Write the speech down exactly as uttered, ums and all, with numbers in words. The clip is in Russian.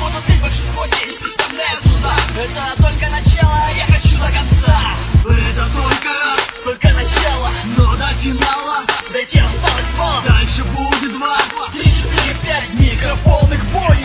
буду здесь большинство дней, представляю туда. Это только начало, я хочу до конца. Это только раз, только начало, но до финала дойти осталось мало. Дальше будет два, три, четыре, пять микрофонных бой.